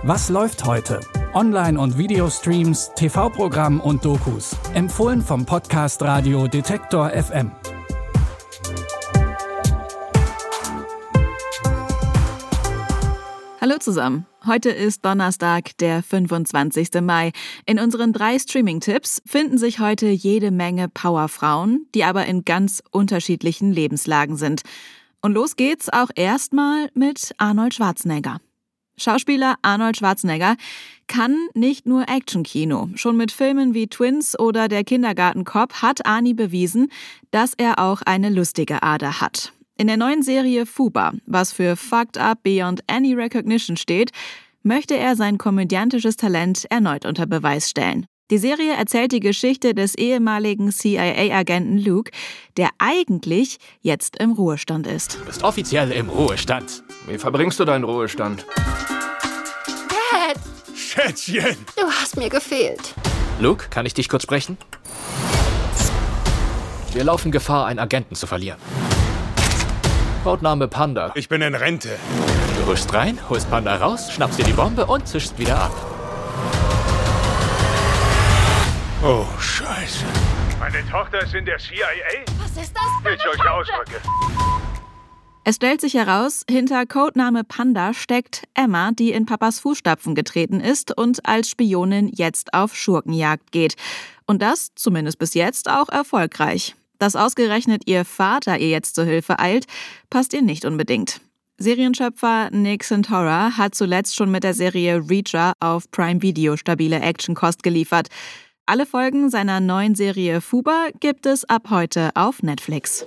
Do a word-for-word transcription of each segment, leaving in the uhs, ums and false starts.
Was läuft heute? Online- und Videostreams, T V-Programm und Dokus. Empfohlen vom Podcast Radio Detektor F M. Hallo zusammen. Heute ist Donnerstag, der fünfundzwanzigster Mai. In unseren drei Streaming-Tipps finden sich heute jede Menge Powerfrauen, die aber in ganz unterschiedlichen Lebenslagen sind. Und los geht's auch erstmal mit Arnold Schwarzenegger. Schauspieler Arnold Schwarzenegger kann nicht nur Actionkino. Schon mit Filmen wie Twins oder Der Kindergartencop hat Arnie bewiesen, dass er auch eine lustige Ader hat. In der neuen Serie Fuba, was für Fucked Up Beyond Any Recognition steht, möchte er sein komödiantisches Talent erneut unter Beweis stellen. Die Serie erzählt die Geschichte des ehemaligen C I A-Agenten Luke, der eigentlich jetzt im Ruhestand ist. Du bist offiziell im Ruhestand. Wie verbringst du deinen Ruhestand? Dad! Schätzchen! Du hast mir gefehlt. Luke, kann ich dich kurz sprechen? Wir laufen Gefahr, einen Agenten zu verlieren. Codename Panda. Ich bin in Rente. Du huschst rein, holst Panda raus, schnappst dir die Bombe und zischst wieder ab. Oh, Scheiße. Meine Tochter ist in der C I A? Was ist das für Will ich euch ausdrücke. Es stellt sich heraus, hinter Codename Panda steckt Emma, die in Papas Fußstapfen getreten ist und als Spionin jetzt auf Schurkenjagd geht. Und das, zumindest bis jetzt, auch erfolgreich. Dass ausgerechnet ihr Vater ihr jetzt zur Hilfe eilt, passt ihr nicht unbedingt. Serienschöpfer Nick Santora hat zuletzt schon mit der Serie Reacher auf Prime Video stabile Actionkost geliefert. Alle Folgen seiner neuen Serie Fuba gibt es ab heute auf Netflix.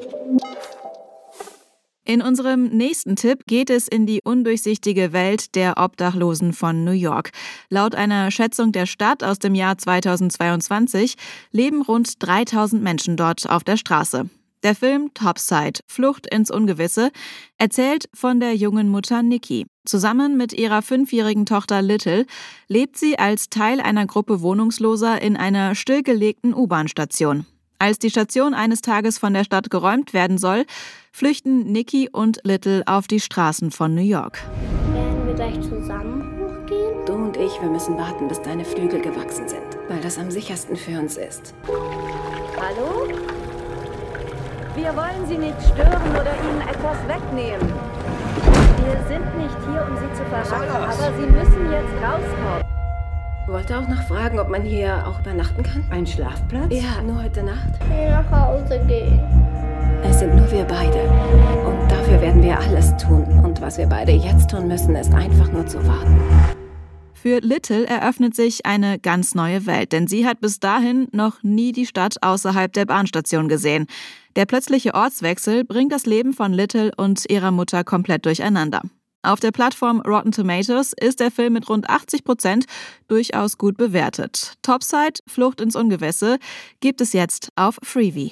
In unserem nächsten Tipp geht es in die undurchsichtige Welt der Obdachlosen von New York. Laut einer Schätzung der Stadt aus dem Jahr zweitausendzweiundzwanzig leben rund dreitausend Menschen dort auf der Straße. Der Film Topside – Flucht ins Ungewisse erzählt von der jungen Mutter Nikki. Zusammen mit ihrer fünfjährigen Tochter Little lebt sie als Teil einer Gruppe Wohnungsloser in einer stillgelegten U-Bahn-Station. Als die Station eines Tages von der Stadt geräumt werden soll, flüchten Nikki und Little auf die Straßen von New York. Werden wir gleich zusammen hochgehen? Du und ich, wir müssen warten, bis deine Flügel gewachsen sind, weil das am sichersten für uns ist. Hallo? Wir wollen Sie nicht stören oder Ihnen etwas wegnehmen. Wir sind nicht hier, um Sie zu verraten, aber Sie müssen jetzt rauskommen. Wollte auch noch fragen, ob man hier auch übernachten kann? Ein Schlafplatz? Ja, nur heute Nacht. Ich will nach Hause gehen. Es sind nur wir beide. Und dafür werden wir alles tun. Und was wir beide jetzt tun müssen, ist einfach nur zu warten. Für Little eröffnet sich eine ganz neue Welt, denn sie hat bis dahin noch nie die Stadt außerhalb der Bahnstation gesehen. Der plötzliche Ortswechsel bringt das Leben von Little und ihrer Mutter komplett durcheinander. Auf der Plattform Rotten Tomatoes ist der Film mit rund achtzig Prozent durchaus gut bewertet. Topside – Flucht ins Ungewisse gibt es jetzt auf Freevee.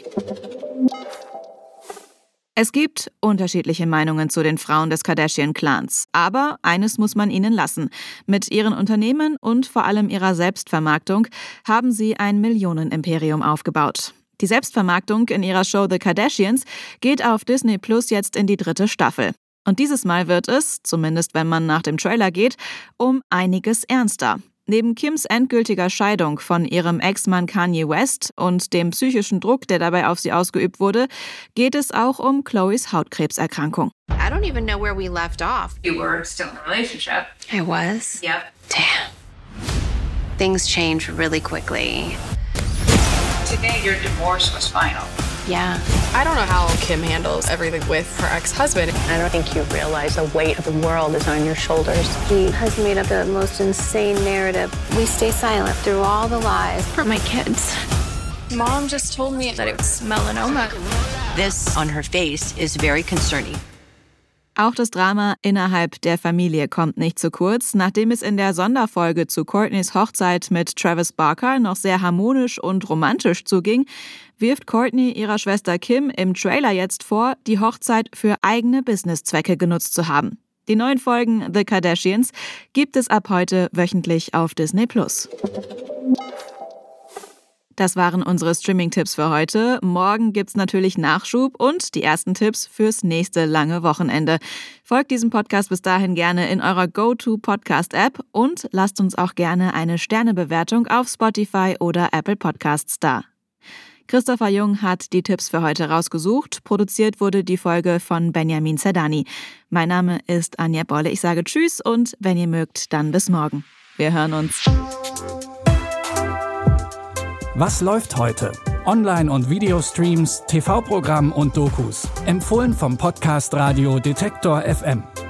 Es gibt unterschiedliche Meinungen zu den Frauen des Kardashian-Clans. Aber eines muss man ihnen lassen. Mit ihren Unternehmen und vor allem ihrer Selbstvermarktung haben sie ein Millionenimperium aufgebaut. Die Selbstvermarktung in ihrer Show The Kardashians geht auf Disney Plus jetzt in die dritte Staffel. Und dieses Mal wird es, zumindest wenn man nach dem Trailer geht, um einiges ernster. Neben Kims endgültiger Scheidung von ihrem Ex-Mann Kanye West und dem psychischen Druck, der dabei auf sie ausgeübt wurde, geht es auch um Chloes Hautkrebserkrankung. I don't even know where we left off. You were still in a relationship. I was? Yep. Damn. Things changed really quickly. Today your divorce was final. Yeah. I don't know how Kim handles everything with her ex-husband. I don't think you realize the weight of the world is on your shoulders. He has made up the most insane narrative. We stay silent through all the lies for my kids. Mom just told me that it's melanoma. This on her face is very concerning. Auch das Drama innerhalb der Familie kommt nicht zu kurz. Nachdem es in der Sonderfolge zu Kourtneys Hochzeit mit Travis Barker noch sehr harmonisch und romantisch zuging, wirft Kourtney ihrer Schwester Kim im Trailer jetzt vor, die Hochzeit für eigene Businesszwecke genutzt zu haben. Die neuen Folgen The Kardashians gibt es ab heute wöchentlich auf Disney Plus. Das waren unsere Streaming-Tipps für heute. Morgen gibt's natürlich Nachschub und die ersten Tipps fürs nächste lange Wochenende. Folgt diesem Podcast bis dahin gerne in eurer Go-To-Podcast-App und lasst uns auch gerne eine Sternebewertung auf Spotify oder Apple Podcasts da. Christopher Jung hat die Tipps für heute rausgesucht. Produziert wurde die Folge von Benjamin Zerdani. Mein Name ist Anja Bolle. Ich sage Tschüss und wenn ihr mögt, dann bis morgen. Wir hören uns. Was läuft heute? Online- und Videostreams, T V-Programm und Dokus. Empfohlen vom Podcast Radio Detektor F M.